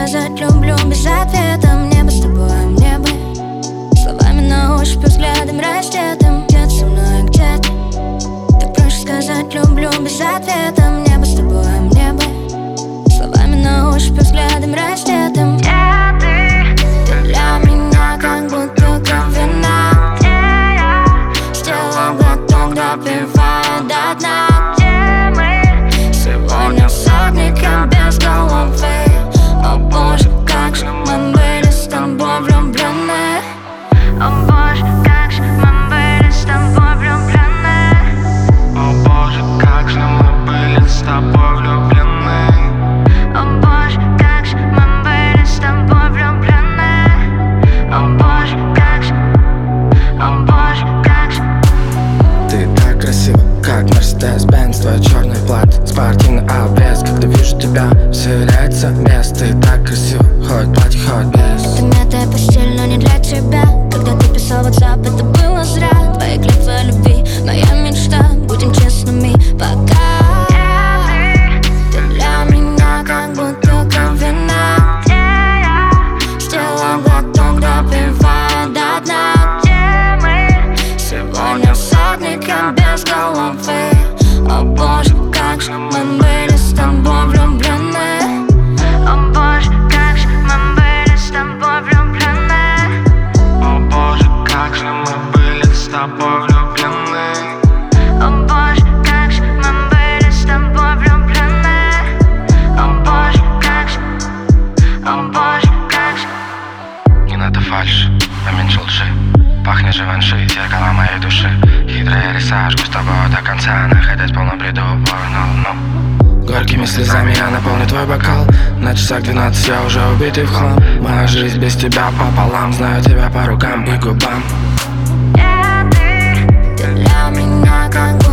сказать люблю без ответа. Мне бы с тобой, мне бы словами на ощупь, взглядом раздетым. Где-то со мной, где ты. Так проще сказать люблю без ответа. Мне бы с тобой, мне бы словами на ощупь, взглядом раздетым. Где ты? Ты для меня как бутылка вина. Где я? Сделал глоток, допивая до дна. Где мы? Сегодня с огником без головы. О боже, как же мы были с тобой влюблены. О боже, как же мы были с тобой влюблены. О боже, как же мы были с тобой влюблены. О боже, как же мы были с тобой влюблены. О боже, как же, о боже, как же. Ты так красива, как Mercedes-Benz. Твой черный плат, спортивный обрез. Когда вижу тебя, вселяется бес. Ты так красива, хоть платье, хоть без. Это мятая постель, но не для тебя. Когда ты писал в WhatsApp, это было зря. Твои клятвы о любви, моя мечта. Будем честными, пока. Ты для меня как бутылка вина. Где я? Сделал глоток, допивая до дна. Где мы? Сегодня с огником без головы. О боже, как же мы были с тобой влюблены. О боже, как же мы были с тобой влюблены. О боже, как же мы были с тобой влюблены. О боже, как же мы были с тобой влюблены. О боже, как же, о боже, как же. Не надо фальши, поменьше лжи. Пахнет живанши, зеркало моей души. Хитрая лиса, жгу с тобой до конца. Находясь в полном бреду, горькими слезами я наполню твой бокал. На часах 12 я уже убитый в хлам. Моя жизнь без тебя пополам. Знаю тебя по рукам и губам. Ты для меня как